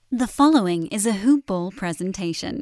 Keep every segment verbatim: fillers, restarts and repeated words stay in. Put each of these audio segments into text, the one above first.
The following is a Hoop Ball presentation.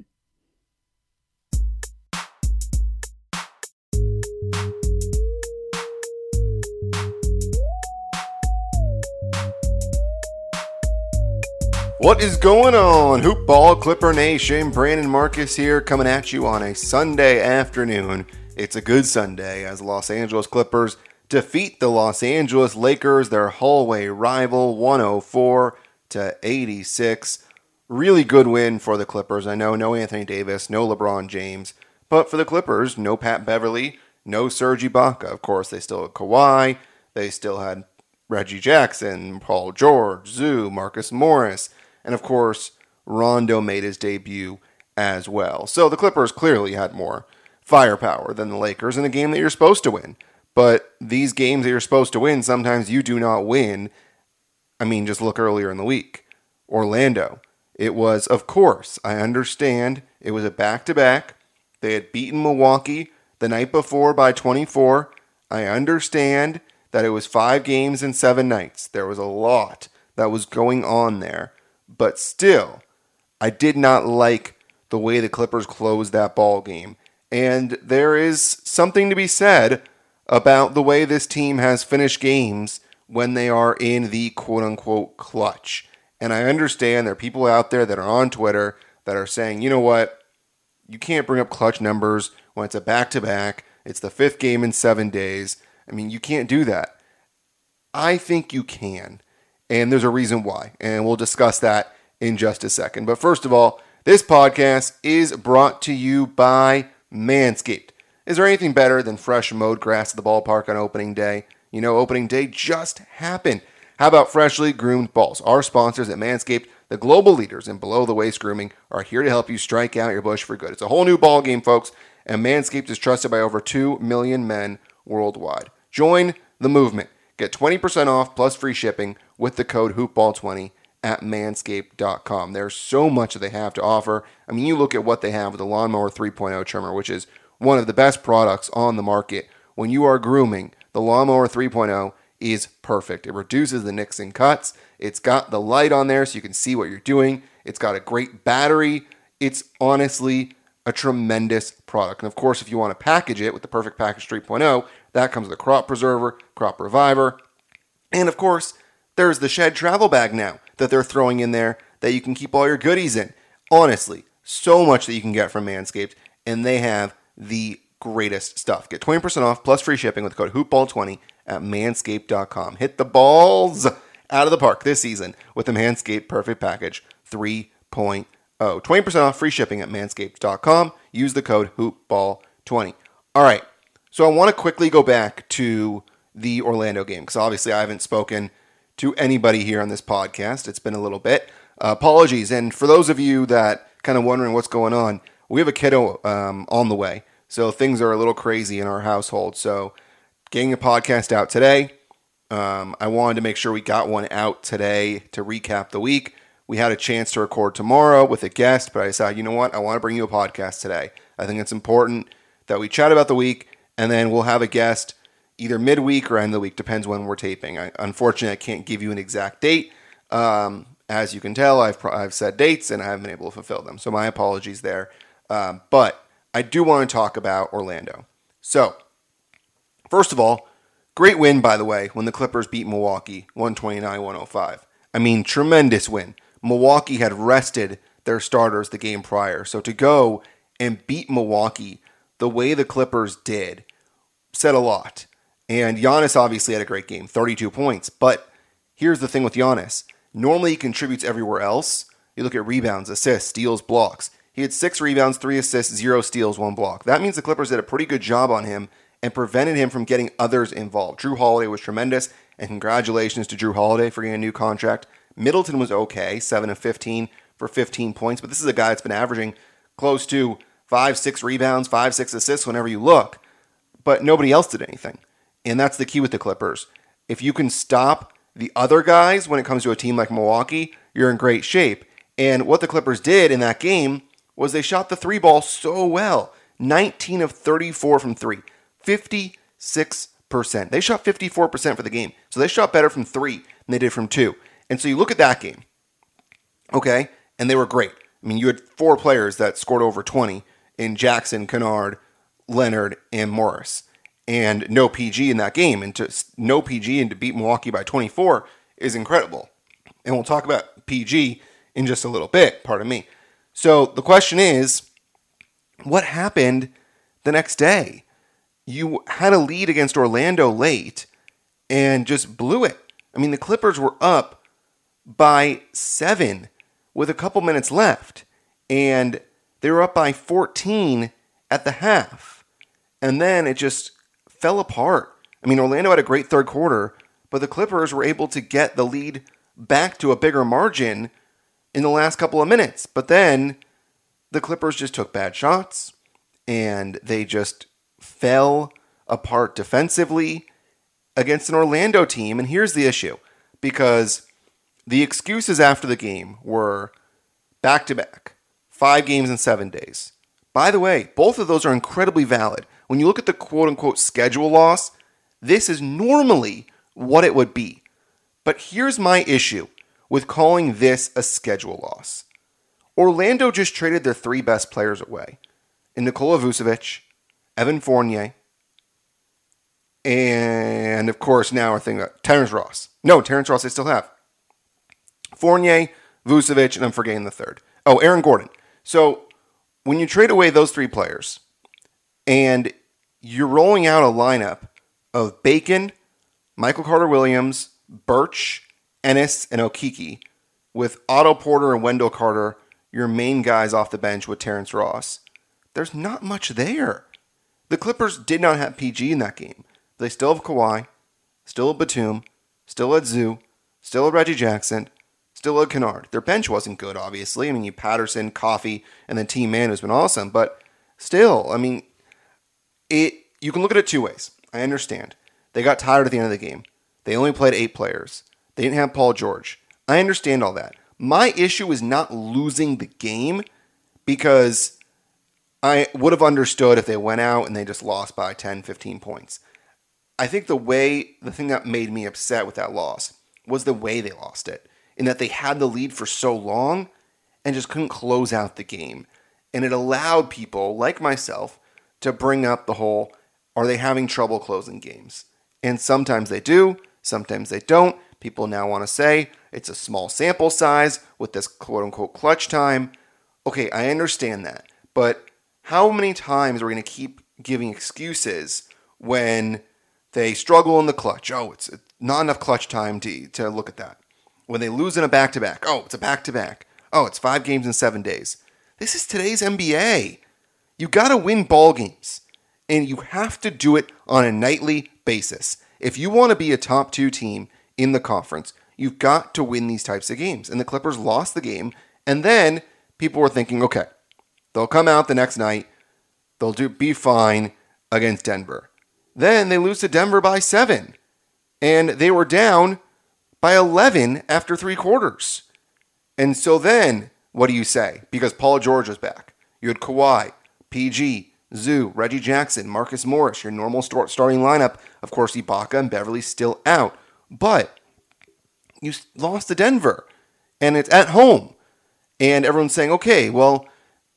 What is going on, Hoop Ball Clipper Nation? Brandon Marcus here, coming at you on a Sunday afternoon. It's a good Sunday as the Los Angeles Clippers defeat the Los Angeles Lakers, their hallway rival, one oh four to eighty-six. Really good win for the Clippers. I know no Anthony Davis, no LeBron James, but for the Clippers, no Pat Beverly, no Serge Ibaka. Of course, they still had Kawhi, they still had Reggie Jackson, Paul George, Zoo, Marcus Morris, and of course, Rondo made his debut as well. So the Clippers clearly had more firepower than the Lakers in a game that you're supposed to win. But these games that you're supposed to win, sometimes you do not win. I mean, just look earlier in the week. Orlando. It was, of course, I understand, it was a back-to-back. They had beaten Milwaukee the night before by twenty-four. I understand that it was five games in seven nights. There was a lot that was going on there. But still, I did not like the way the Clippers closed that ball game. And there is something to be said about the way this team has finished games when they are in the quote-unquote clutch. And I understand there are people out there that are on Twitter that are saying, you know what, you can't bring up clutch numbers when it's a back-to-back. It's the fifth game in seven days. I mean, you can't do that. I think you can. And there's a reason why. And we'll discuss that in just a second. But first of all, this podcast is brought to you by Manscaped. Is there anything better than fresh mowed grass at the ballpark on opening day? You know, opening day just happened. How about freshly groomed balls? Our sponsors at Manscaped, the global leaders in below-the-waist grooming, are here to help you strike out your bush for good. It's a whole new ball game, folks, and Manscaped is trusted by over two million men worldwide. Join the movement. Get twenty percent off plus free shipping with the code hoop ball twenty at manscaped dot com. There's so much that they have to offer. I mean, you look at what they have with the Lawnmower three point oh trimmer, which is one of the best products on the market. When you are grooming, the Lawnmower three point oh is perfect. It reduces the nicks and cuts. It's got the light on there so you can see what you're doing. It's got a great battery. It's honestly a tremendous product. And of course, if you want to package it with the Perfect Package three point oh, that comes with a crop preserver, crop reviver, and of course, there's the Shed travel bag now that they're throwing in there that you can keep all your goodies in. Honestly, so much that you can get from Manscaped, and they have the greatest stuff. Get twenty percent off plus free shipping with code hoop ball twenty at manscaped dot com. Hit the balls out of the park this season with the Manscaped Perfect Package three point oh. twenty percent off free shipping at manscaped dot com. Use the code hoop ball twenty. All right, so I want to quickly go back to the Orlando game because obviously I haven't spoken to anybody here on this podcast. It's been a little bit. Uh, apologies. And for those of you that kind of wondering what's going on, we have a kiddo um, on the way. So things are a little crazy in our household. So getting a podcast out today. Um, I wanted to make sure we got one out today to recap the week. We had a chance to record tomorrow with a guest, but I decided, you know what? I want to bring you a podcast today. I think it's important that we chat about the week, and then we'll have a guest either midweek or end of the week, depends when we're taping. I, unfortunately, I can't give you an exact date. Um, as you can tell, I've I've set dates, and I haven't been able to fulfill them. So my apologies there. Um, but I do want to talk about Orlando. So, first of all, great win, by the way, when the Clippers beat Milwaukee, one twenty-nine to one oh five. I mean, tremendous win. Milwaukee had rested their starters the game prior. So to go and beat Milwaukee the way the Clippers did said a lot. And Giannis obviously had a great game, thirty-two points. But here's the thing with Giannis. Normally he contributes everywhere else. You look at rebounds, assists, steals, blocks. He had six rebounds, three assists, zero steals, one block. That means the Clippers did a pretty good job on him and prevented him from getting others involved. Drew Holiday was tremendous, and congratulations to Drew Holiday for getting a new contract. Middleton was okay, seven of fifteen for fifteen points, but this is a guy that's been averaging close to five, six rebounds, five, six assists whenever you look. But nobody else did anything. And that's the key with the Clippers. If you can stop the other guys when it comes to a team like Milwaukee, you're in great shape. And what the Clippers did in that game was they shot the three ball so well. nineteen of thirty-four from three. fifty-six percent. They shot fifty-four percent for the game. So they shot better from three than they did from two. And so you look at that game. Okay, and they were great. I mean, you had four players that scored over twenty in Jackson, Kennard, Leonard, and Morris, and no P G in that game. And to no P G and to beat Milwaukee by twenty-four is incredible. And we'll talk about P G in just a little bit, pardon me. So the question is, what happened the next day? You had a lead against Orlando late and just blew it. I mean, the Clippers were up by seven with a couple minutes left, and they were up by fourteen at the half. And then it just fell apart. I mean, Orlando had a great third quarter, but the Clippers were able to get the lead back to a bigger margin in the last couple of minutes. But then the Clippers just took bad shots, and they just fell apart defensively against an Orlando team. And here's the issue, because the excuses after the game were back-to-back, five games in seven days. By the way, both of those are incredibly valid. When you look at the quote-unquote schedule loss, this is normally what it would be. But here's my issue with calling this a schedule loss. Orlando just traded their three best players away in Nikola Vucevic, Evan Fournier, and of course now we're thinking about Terrence Ross. No, Terrence Ross they still have. Fournier, Vucevic, and I'm forgetting the third. Oh, Aaron Gordon. So when you trade away those three players and you're rolling out a lineup of Bacon, Michael Carter-Williams, Birch, Ennis, and Okeke, with Otto Porter and Wendell Carter, your main guys off the bench with Terrence Ross, there's not much there. The Clippers did not have P G in that game. They still have Kawhi, still have Batum, still had Zoo, still had Reggie Jackson, still had Kennard. Their bench wasn't good, obviously. I mean, you Patterson, Coffey, and then Team Man has been awesome. But still, I mean, it. You can look at it two ways. I understand. They got tired at the end of the game. They only played eight players. They didn't have Paul George. I understand all that. My issue is not losing the game, because I would have understood if they went out and they just lost by ten, fifteen points. I think the way, the thing that made me upset with that loss was the way they lost it, in that they had the lead for so long and just couldn't close out the game. And it allowed people like myself to bring up the whole, are they having trouble closing games? And sometimes they do, sometimes they don't. People now want to say it's a small sample size with this quote-unquote clutch time. Okay, I understand that. But how many times are we going to keep giving excuses when they struggle in the clutch? Oh, it's not enough clutch time to, to look at that. When they lose in a back-to-back, oh, it's a back-to-back. Oh, it's five games in seven days. This is today's N B A. You got to win ball games, and you have to do it on a nightly basis. If you want to be a top two team in the conference, you've got to win these types of games. And the Clippers lost the game, and then people were thinking, okay, they'll come out the next night, they'll do be fine against Denver. Then they lose to Denver by seven, and they were down by eleven after three quarters. And so then, what do you say? Because Paul George was back. You had Kawhi, P G, Zoo, Reggie Jackson, Marcus Morris, your normal start starting lineup. Of course, Ibaka and Beverly still out. But you lost to Denver, and it's at home. And everyone's saying, okay, well,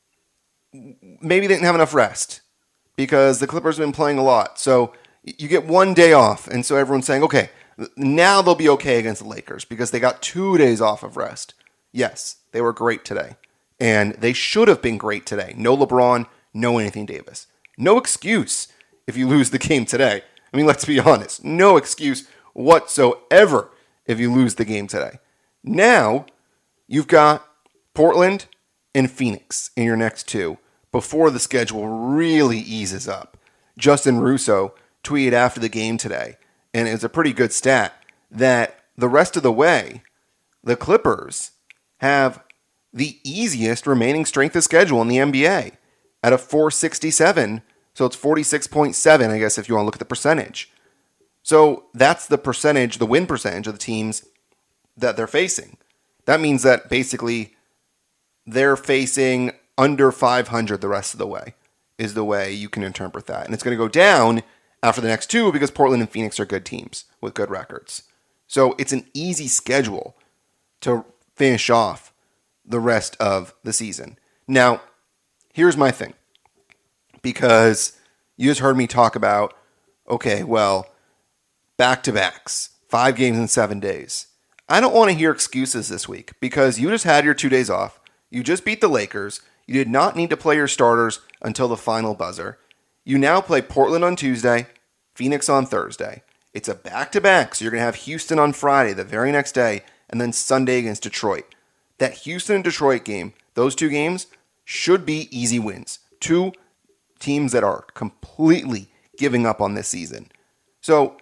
maybe they didn't have enough rest because the Clippers have been playing a lot. So you get one day off, and so everyone's saying, okay, now they'll be okay against the Lakers because they got two days off of rest. Yes, they were great today, and they should have been great today. No LeBron, no Anthony Davis. No excuse if you lose the game today. I mean, let's be honest. No excuse whatsoever if you lose the game today. Now, you've got Portland and Phoenix in your next two before the schedule really eases up. Justin Russo tweeted after the game today, and it's a pretty good stat, that the rest of the way, the Clippers have the easiest remaining strength of schedule in the N B A at a four sixty-seven. So it's forty-six point seven, I guess, if you want to look at the percentage. So that's the percentage, the win percentage of the teams that they're facing. That means that basically they're facing under five hundred the rest of the way, is the way you can interpret that. And it's going to go down after the next two because Portland and Phoenix are good teams with good records. So it's an easy schedule to finish off the rest of the season. Now, here's my thing. Because you just heard me talk about, okay, well, back-to-backs, five games in seven days. I don't want to hear excuses this week because you just had your two days off. You just beat the Lakers. You did not need to play your starters until the final buzzer. You now play Portland on Tuesday, Phoenix on Thursday. It's a back-to-back, so you're going to have Houston on Friday, the very next day, and then Sunday against Detroit. That Houston and Detroit game, those two games, should be easy wins. Two teams that are completely giving up on this season. So,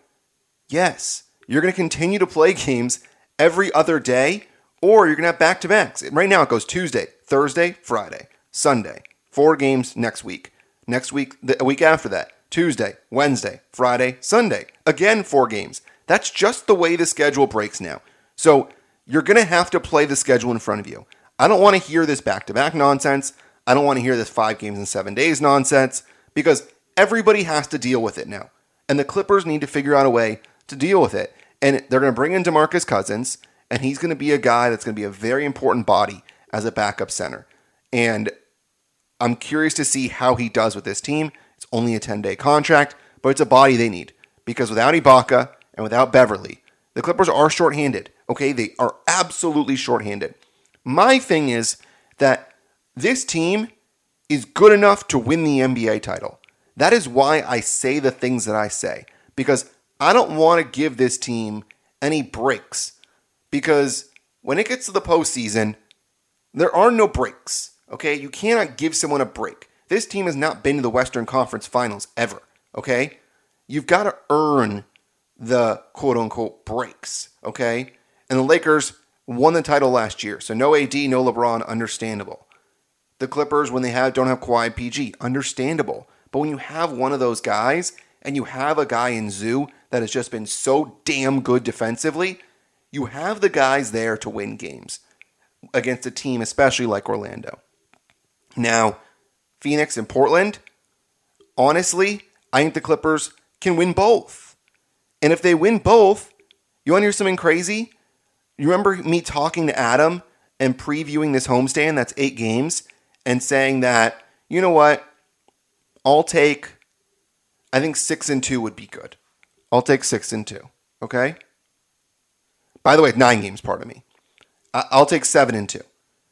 yes, you're going to continue to play games every other day, or you're going to have back-to-backs. Right now it goes Tuesday, Thursday, Friday, Sunday. Four games next week. Next week, the week after that, Tuesday, Wednesday, Friday, Sunday. Again, four games. That's just the way the schedule breaks now. So you're going to have to play the schedule in front of you. I don't want to hear this back-to-back nonsense. I don't want to hear this five games in seven days nonsense because everybody has to deal with it now. And the Clippers need to figure out a way to deal with it. And they're going to bring in DeMarcus Cousins, and he's going to be a guy that's going to be a very important body as a backup center. And I'm curious to see how he does with this team. It's only a ten-day contract, but it's a body they need. Because without Ibaka and without Beverly, the Clippers are shorthanded. Okay, they are absolutely shorthanded. My thing is that this team is good enough to win the N B A title. That is why I say the things that I say. Because I don't want to give this team any breaks. Because when it gets to the postseason, there are no breaks. Okay? You cannot give someone a break. This team has not been to the Western Conference Finals ever. Okay? You've got to earn the quote-unquote breaks. Okay? And the Lakers won the title last year. So no A D, no LeBron, understandable. The Clippers, when they have don't have Kawhi P G, understandable. But when you have one of those guys, and you have a guy in Zoo that has just been so damn good defensively, you have the guys there to win games against a team, especially like Orlando. Now, Phoenix and Portland, honestly, I think the Clippers can win both. And if they win both, you want to hear something crazy? You remember me talking to Adam and previewing this homestand that's eight games and saying that, you know what, I'll take, I think six and two would be good. I'll take six and two, okay? By the way, nine games, pardon me. I'll take seven and two.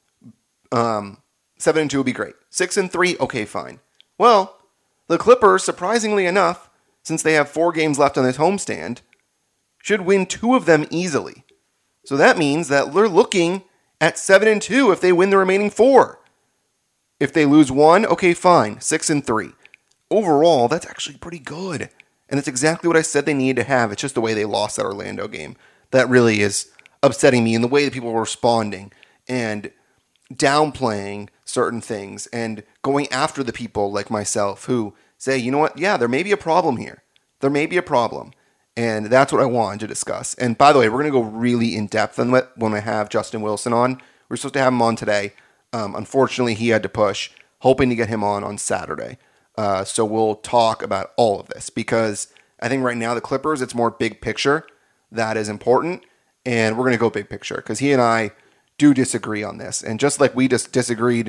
Um, seven and two would be great. Six and three, okay, fine. Well, the Clippers, surprisingly enough, since they have four games left on this homestand, should win two of them easily. So that means that they're looking at seven and two if they win the remaining four. If they lose one, okay, fine, six and three. Overall, that's actually pretty good. And it's exactly what I said they needed to have. It's just the way they lost that Orlando game that really is upsetting me, and the way that people were responding and downplaying certain things and going after the people like myself who say, you know what, yeah, there may be a problem here. There may be a problem. And that's what I wanted to discuss. And by the way, we're going to go really in depth on it when I have Justin Wilson on. We're supposed to have him on today. Um, unfortunately, he had to push, hoping to get him on on Saturday. Uh, so we'll talk about all of this because I think right now the Clippers, it's more big picture that is important. And we're going to go big picture because he and I do disagree on this. And just like we just disagreed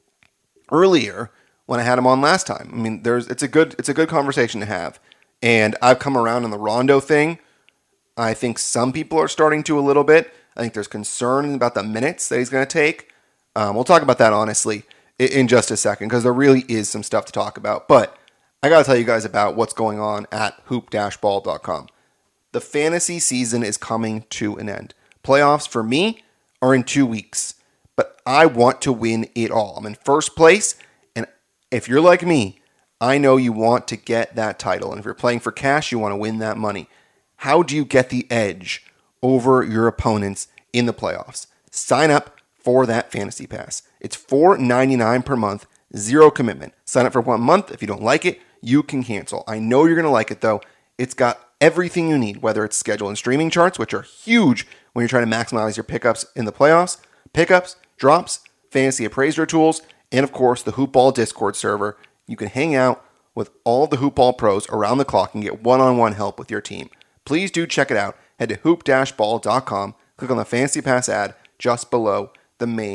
earlier when I had him on last time. I mean, there's it's a good it's a good conversation to have. And I've come around on the Rondo thing. I think some people are starting to a little bit. I think there's concern about the minutes that he's going to take. Um, we'll talk about that, honestly, in, in just a second, because there really is some stuff to talk about. But I got to tell you guys about what's going on at hoop dash ball dot com. The fantasy season is coming to an end. Playoffs, for me, are in two weeks. But I want to win it all. I'm in first place, and if you're like me, I know you want to get that title. And if you're playing for cash, you want to win that money. How do you get the edge over your opponents in the playoffs? Sign up for that Fantasy Pass. It's four dollars and ninety-nine cents per month, zero commitment. Sign up for one month. If you don't like it, you can cancel. I know you're going to like it, though. It's got everything you need, whether it's schedule and streaming charts, which are huge when you're trying to maximize your pickups in the playoffs, pickups, drops, fantasy appraiser tools, and of course, the Hoopball Discord server. You can hang out with all of the Hoopball pros around the clock and get one-on-one help with your team. Please do check it out. Head to hoop dash ball dot com. Click on the Fantasy Pass ad just below the main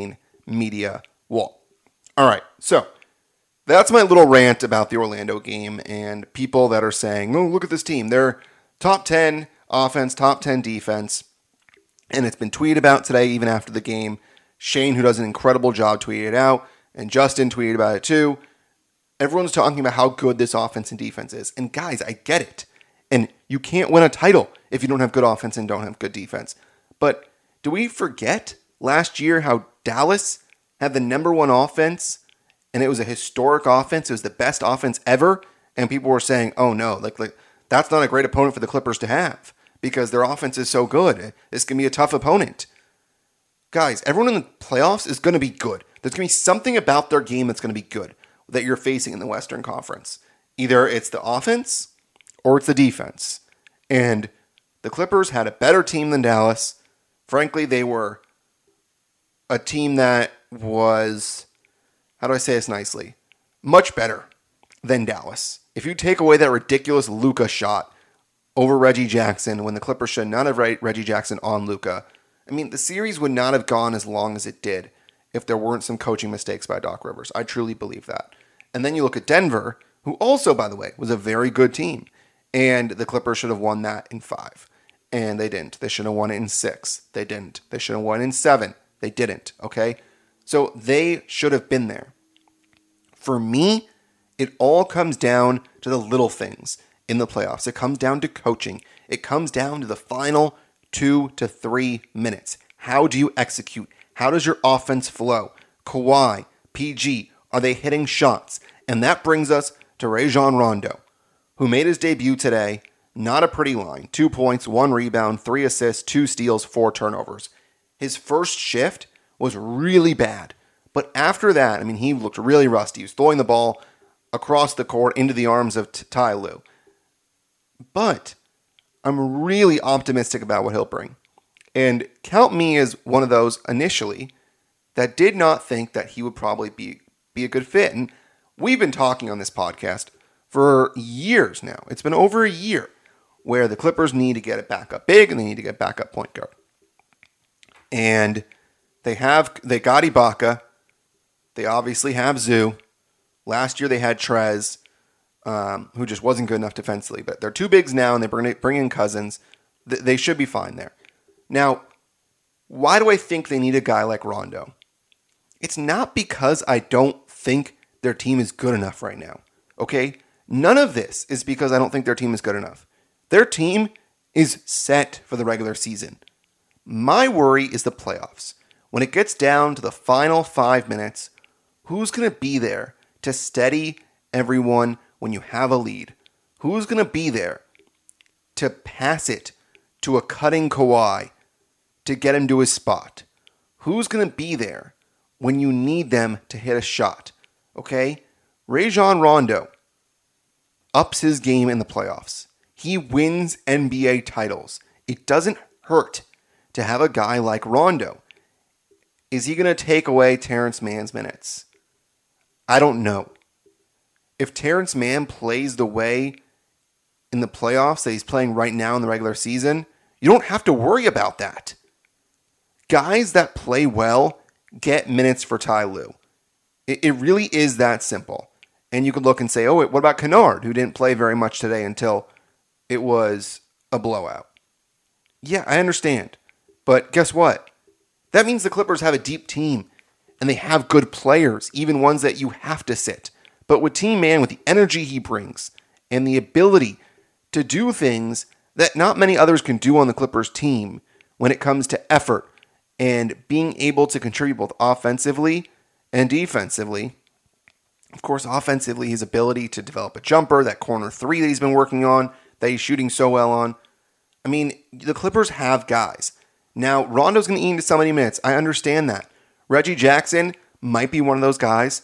media wall. All right, so that's my little rant about the Orlando game and people that are saying, oh, look at this team. They're top ten offense, top ten defense. And it's been tweeted about today, even after the game. Shane, who does an incredible job, tweeted it out. And Justin tweeted about it too. Everyone's talking about how good this offense and defense is. And guys, I get it. And you can't win a title if you don't have good offense and don't have good defense. But do we forget last year how Dallas had the number one offense? And it was a historic offense. It was the best offense ever. And people were saying, oh no, like, like that's not a great opponent for the Clippers to have because their offense is so good. This can be a tough opponent. Guys, everyone in the playoffs is going to be good. There's going to be something about their game that's going to be good that you're facing in the Western Conference. Either it's the offense or it's the defense. And the Clippers had a better team than Dallas. Frankly, they were a team that was, how do I say this nicely, much better than Dallas. If you take away that ridiculous Luka shot over Reggie Jackson when the Clippers should not have Reggie Jackson on Luka, I mean, the series would not have gone as long as it did if there weren't some coaching mistakes by Doc Rivers. I truly believe that. And then you look at Denver, who also, by the way, was a very good team. And the Clippers should have won that in five. And they didn't. They should have won it in six. They didn't. They should have won it in seven. They didn't. Okay? So they should have been there. For me, it all comes down to the little things in the playoffs. It comes down to coaching. It comes down to the final two to three minutes. How do you execute? How does your offense flow? Kawhi, P G, are they hitting shots? And that brings us to Rajon Rondo, who made his debut today. Not a pretty line. Two points, one rebound, three assists, two steals, four turnovers. His first shift was really bad. But after that, I mean, he looked really rusty. He was throwing the ball across the court into the arms of Ty Lue. But I'm really optimistic about what he'll bring. And count me as one of those initially that did not think that he would probably be, be a good fit. And we've been talking on this podcast for years now. It's been over a year where the Clippers need to get it back up big and they need to get back up point guard. And they have, they got Ibaka. They obviously have Zoo. Last year they had Trez, um, who just wasn't good enough defensively. But they're two bigs now, and they bring, bring in Cousins. Th- they should be fine there. Now, why do I think they need a guy like Rondo? It's not because I don't think their team is good enough right now. Okay? None of this is because I don't think their team is good enough. Their team is set for the regular season. My worry is the playoffs. When it gets down to the final five minutes, who's going to be there to steady everyone when you have a lead? Who's going to be there to pass it to a cutting Kawhi to get him to his spot? Who's going to be there when you need them to hit a shot? Okay? Rajon Rondo ups his game in the playoffs. He wins N B A titles. It doesn't hurt to have a guy like Rondo. Is he going to take away Terrence Mann's minutes? I don't know. If Terrence Mann plays the way in the playoffs that he's playing right now in the regular season, you don't have to worry about that. Guys that play well get minutes for Ty Lue. It, it really is that simple. And you could look and say, oh, wait, what about Kennard, who didn't play very much today until it was a blowout? Yeah, I understand. But guess what? That means the Clippers have a deep team, and they have good players, even ones that you have to sit. But with Team Man, with the energy he brings, and the ability to do things that not many others can do on the Clippers team when it comes to effort and being able to contribute both offensively and defensively. Of course, offensively, his ability to develop a jumper, that corner three that he's been working on, that he's shooting so well on. I mean, the Clippers have guys. Now, Rondo's going to eat into so many minutes. I understand that. Reggie Jackson might be one of those guys.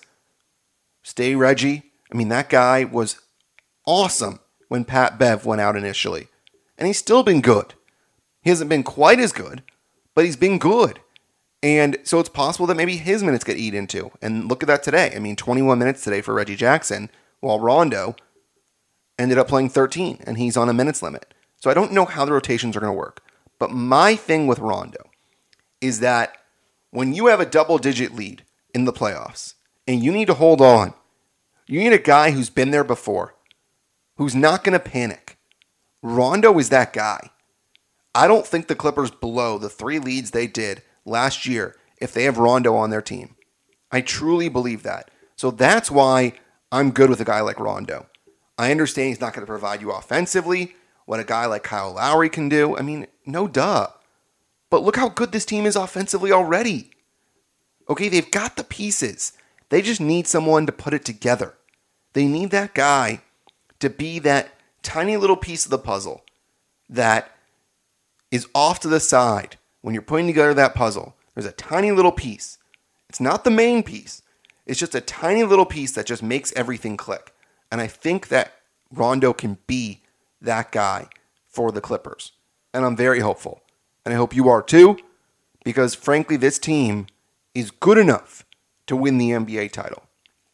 Stay Reggie. I mean, that guy was awesome when Pat Bev went out initially. And he's still been good. He hasn't been quite as good, but he's been good. And so it's possible that maybe his minutes get eaten into. And look at that today. I mean, twenty-one minutes today for Reggie Jackson, while Rondo ended up playing thirteen, and he's on a minutes limit. So I don't know how the rotations are going to work. But my thing with Rondo is that when you have a double-digit lead in the playoffs and you need to hold on, you need a guy who's been there before, who's not going to panic. Rondo is that guy. I don't think the Clippers blow the three leads they did last year if they have Rondo on their team. I truly believe that. So that's why I'm good with a guy like Rondo. I understand he's not going to provide you offensively what a guy like Kyle Lowry can do. I mean, no duh. But look how good this team is offensively already. Okay, they've got the pieces. They just need someone to put it together. They need that guy to be that tiny little piece of the puzzle that is off to the side when you're putting together that puzzle. There's a tiny little piece. It's not the main piece. It's just a tiny little piece that just makes everything click. And I think that Rondo can be that guy for the Clippers. And I'm very hopeful. And I hope you are too, because frankly, this team is good enough to win the N B A title.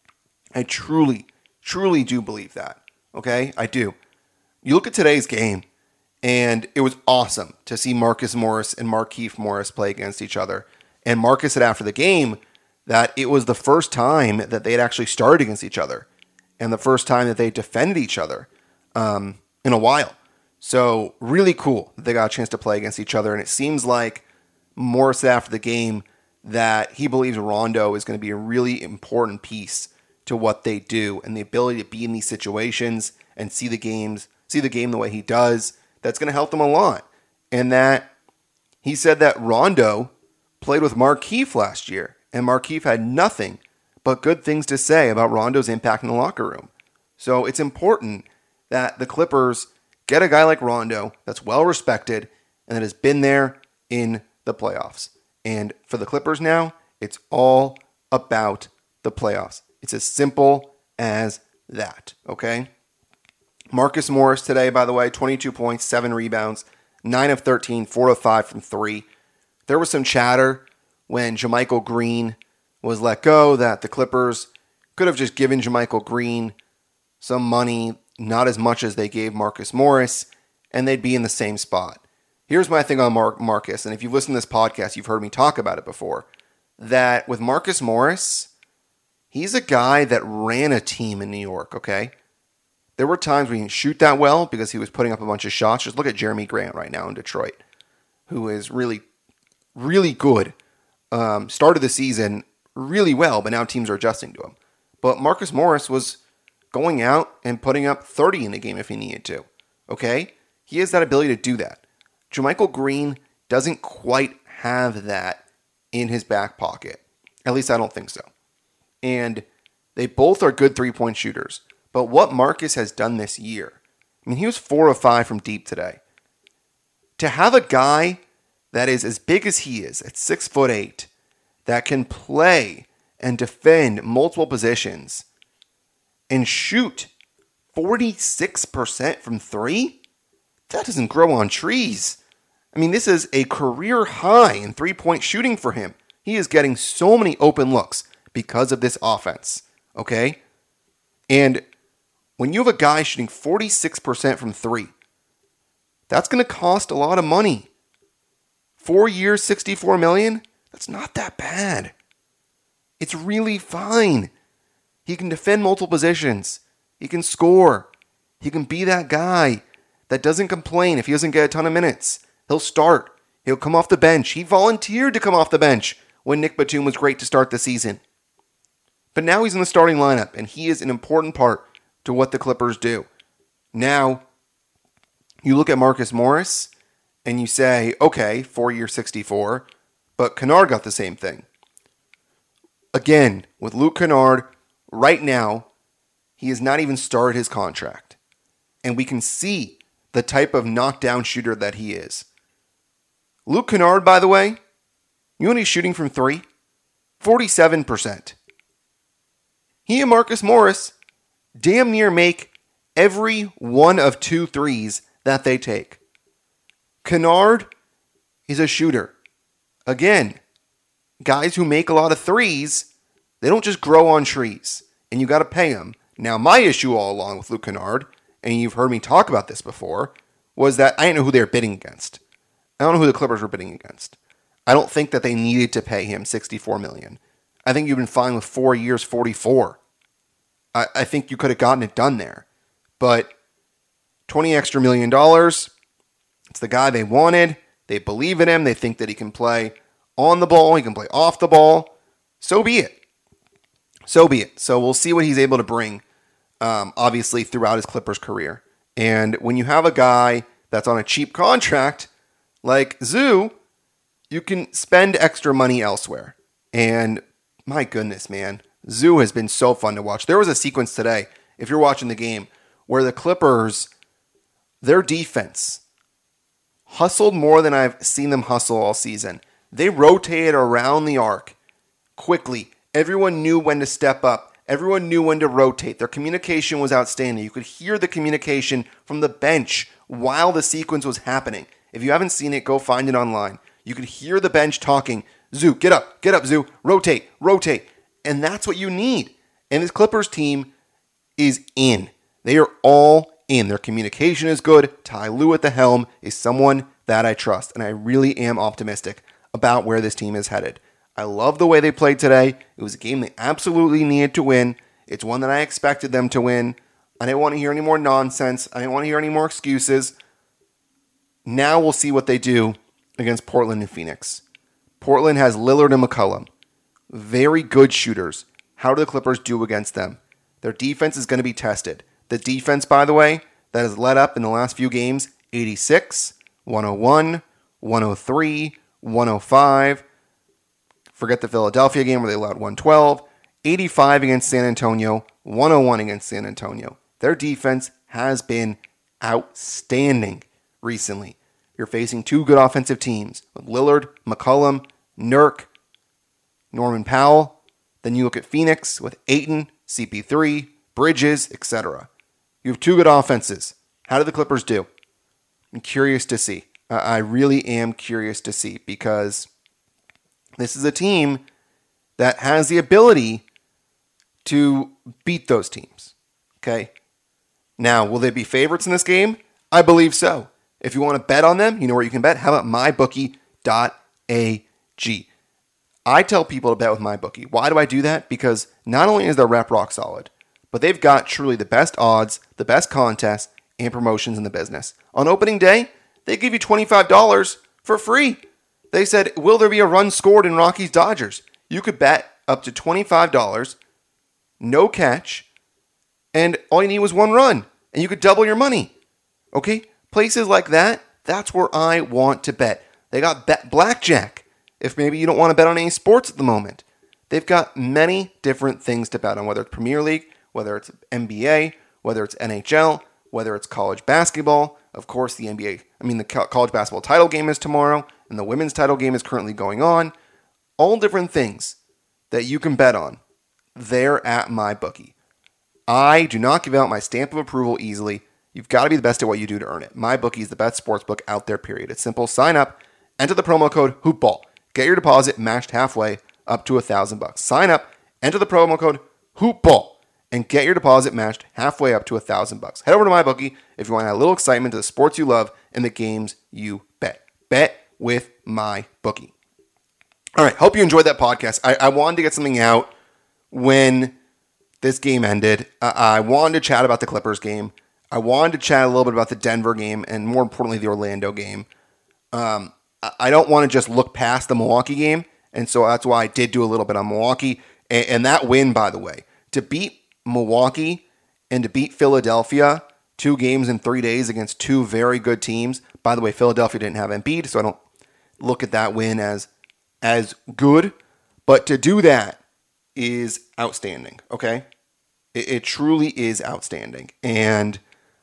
I truly, truly do believe that. Okay? I do. You look at today's game, and it was awesome to see Marcus Morris and Markieff Morris play against each other. And Marcus said after the game that it was the first time that they had actually started against each other and the first time that they defended each other um, in a while. So really cool that they got a chance to play against each other. And it seems like Morris said after the game that he believes Rondo is going to be a really important piece to what they do and the ability to be in these situations and see the games, see the game the way he does. That's going to help them a lot. And that he said that Rondo played with Markieff last year, and Markieff had nothing but good things to say about Rondo's impact in the locker room. So it's important that the Clippers get a guy like Rondo that's well respected and that has been there in the playoffs. And for the Clippers now, it's all about the playoffs. It's as simple as that, okay? Marcus Morris today, by the way, twenty-two points, seven rebounds, nine of thirteen, four of five from three. There was some chatter when JaMychal Green was let go that the Clippers could have just given JaMychal Green some money, not as much as they gave Marcus Morris, and they'd be in the same spot. Here's my thing on Mar- Marcus, and if you've listened to this podcast, you've heard me talk about it before, that with Marcus Morris, he's a guy that ran a team in New York, okay? There were times when he didn't shoot that well because he was putting up a bunch of shots. Just look at Jeremy Grant right now in Detroit, who is really, really good. Um, started the season really well, but now teams are adjusting to him. But Marcus Morris was going out and putting up thirty in a game if he needed to, okay? He has that ability to do that. JaMychal Green doesn't quite have that in his back pocket. At least I don't think so. And they both are good three-point shooters. But what Marcus has done this year, I mean, he was four of five from deep today. To have a guy that is as big as he is, at six foot eight, that can play and defend multiple positions and shoot forty-six percent from three, that doesn't grow on trees. I mean, this is a career high in three-point shooting for him. He is getting so many open looks because of this offense, okay? And when you have a guy shooting forty-six percent from three, that's going to cost a lot of money. Four years, sixty-four million dollars, that's not that bad. It's really fine. He can defend multiple positions. He can score. He can be that guy that doesn't complain if he doesn't get a ton of minutes. He'll start. He'll come off the bench. He volunteered to come off the bench when Nick Batum was great to start the season. But now he's in the starting lineup, and he is an important part to what the Clippers do. Now, you look at Marcus Morris, and you say, okay, four year sixty-four, but Kennard got the same thing. Again, with Luke Kennard, right now, he has not even started his contract. And we can see the type of knockdown shooter that he is. Luke Kennard, by the way, you know when he's shooting from three? forty-seven percent. He and Marcus Morris damn near make every one of two threes that they take. Kennard is a shooter. Again, guys who make a lot of threes, they don't just grow on trees, and you got to pay them. Now, my issue all along with Luke Kennard, and you've heard me talk about this before, was that I didn't know who they were bidding against. I don't know who the Clippers were bidding against. I don't think that they needed to pay him sixty-four million dollars. I think you've been fine with four years, forty-four. I, I think you could have gotten it done there. But twenty extra million dollars, it's the guy they wanted. They believe in him. They think that he can play on the ball. He can play off the ball. So be it. So be it. So we'll see what he's able to bring, um, obviously, throughout his Clippers career. And when you have a guy that's on a cheap contract like Zoo, you can spend extra money elsewhere. And my goodness, man, Zoo has been so fun to watch. There was a sequence today, if you're watching the game, where the Clippers, their defense, hustled more than I've seen them hustle all season. They rotated around the arc quickly. Everyone knew when to step up. Everyone knew when to rotate. Their communication was outstanding. You could hear the communication from the bench while the sequence was happening. If you haven't seen it, go find it online. You could hear the bench talking, Zoo, get up, get up, Zoo, rotate, rotate. And that's what you need. And this Clippers team is in. They are all in. Their communication is good. Ty Lue at the helm is someone that I trust. And I really am optimistic about where this team is headed. I love the way they played today. It was a game they absolutely needed to win. It's one that I expected them to win. I didn't want to hear any more nonsense. I didn't want to hear any more excuses. Now we'll see what they do against Portland and Phoenix. Portland has Lillard and McCollum. Very good shooters. How do the Clippers do against them? Their defense is going to be tested. The defense, by the way, that has led up in the last few games, eighty-six, one oh one, one oh three, one oh five. Forget the Philadelphia game where they allowed one twelve. eighty-five against San Antonio, one oh one against San Antonio. Their defense has been outstanding recently. You're facing two good offensive teams with Lillard, McCollum, Nurk, Norman Powell. Then you look at Phoenix with Ayton, C P three, Bridges, et cetera. You have two good offenses. How do the Clippers do? I'm curious to see. Uh, I really am curious to see because this is a team that has the ability to beat those teams. Okay? Now, will they be favorites in this game? I believe so. If you want to bet on them, you know where you can bet. How about my bookie dot a g? I tell people to bet with MyBookie. Why do I do that? Because not only is their rep rock solid, but they've got truly the best odds, the best contests, and promotions in the business. On opening day, they give you twenty-five dollars for free. They said, will there be a run scored in Rockies Dodgers? You could bet up to twenty-five dollars, no catch, and all you need was one run, and you could double your money. Okay? Places like that, that's where I want to bet. They got bet blackjack, if maybe you don't want to bet on any sports at the moment. They've got many different things to bet on, whether it's Premier League, whether it's N B A, whether it's N H L, whether it's college basketball. Of course, the N B A, I mean, the college basketball title game is tomorrow, and the women's title game is currently going on. All different things that you can bet on. They're at MyBookie. I do not give out my stamp of approval easily. You've got to be the best at what you do to earn it. MyBookie is the best sportsbook out there, period. It's simple. Sign up, enter the promo code HoopBall. Get your deposit matched halfway up to a thousand bucks. Sign up, enter the promo code HoopBall, and get your deposit matched halfway up to a thousand bucks. Head over to MyBookie if you want to add a little excitement to the sports you love and the games you bet. Bet with MyBookie. All right, hope you enjoyed that podcast. I, I wanted to get something out when this game ended. Uh, I wanted to chat about the Clippers game. I wanted to chat a little bit about the Denver game and more importantly, the Orlando game. Um, I don't want to just look past the Milwaukee game, and so that's why I did do a little bit on Milwaukee. And, and that win, by the way, to beat Milwaukee and to beat Philadelphia, two games in three days against two very good teams. By the way, Philadelphia didn't have Embiid, so I don't look at that win as as good. But to do that is outstanding, okay? It, it truly is outstanding. And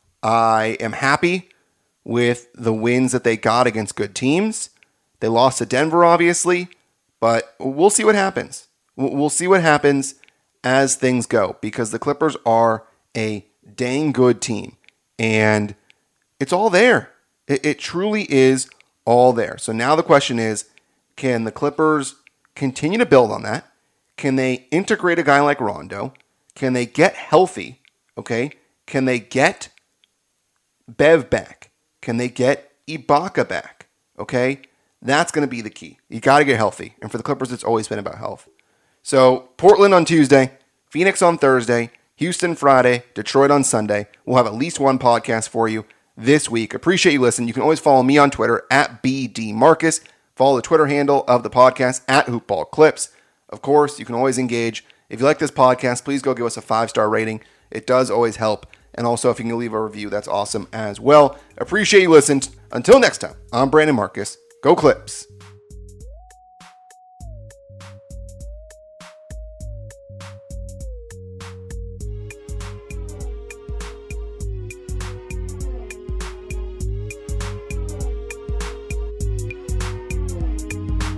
I am happy with the wins that they got against good teams. They lost to Denver, obviously, but we'll see what happens. We'll see what happens as things go because the Clippers are a dang good team, and it's all there. It, it truly is all there. So now the question is, can the Clippers continue to build on that? Can they integrate a guy like Rondo? Can they get healthy? Okay. Can they get Bev back? Can they get Ibaka back? Okay. That's going to be the key. You got to get healthy. And for the Clippers, it's always been about health. So Portland on Tuesday, Phoenix on Thursday, Houston Friday, Detroit on Sunday. We'll have at least one podcast for you this week. Appreciate you listening. You can always follow me on Twitter at B D Marcus. Follow the Twitter handle of the podcast at Hoopball Clips. Of course, you can always engage. If you like this podcast, please go give us a five-star rating. It does always help. And also, if you can leave a review, that's awesome as well. Appreciate you listening. Until next time, I'm Brandon Marcus. Go Clips.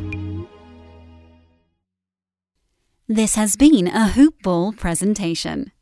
This has been a Hoop Ball presentation.